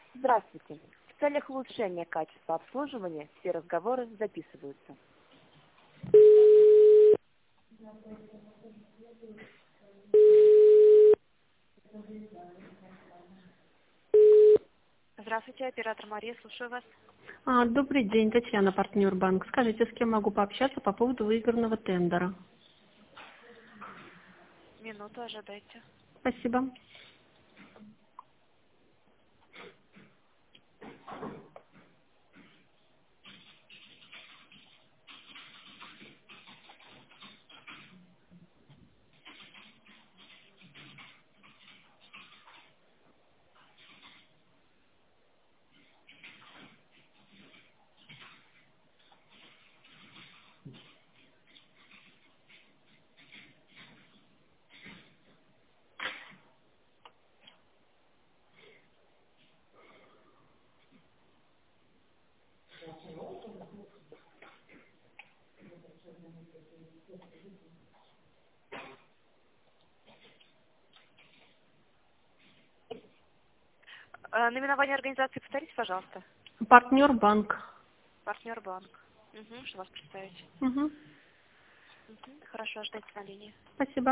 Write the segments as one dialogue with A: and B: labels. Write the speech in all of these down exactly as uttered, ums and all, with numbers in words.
A: Здравствуйте. В целях улучшения качества обслуживания все разговоры записываются. Здравствуйте, оператор Мария, слушаю вас.
B: А, добрый день, Татьяна, партнер банк. Скажите, с кем могу пообщаться по поводу выигранного тендера?
A: Минуту ожидайте.
B: Спасибо.
A: Э, наименование организации повторите, пожалуйста.
B: Партнер банк.
A: Партнер банк. Угу, что вас представить?
B: Угу.
A: Угу, хорошо, ждайте на линии.
B: Спасибо.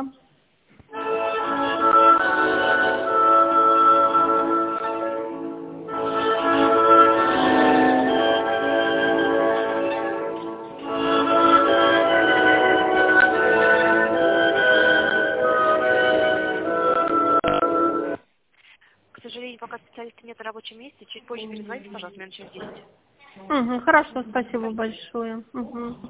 A: К сожалению, пока специалиста нет на рабочем месте, чуть позже перезвоните, пожалуйста, минут через десять.
B: Угу, хорошо, спасибо большое. Угу.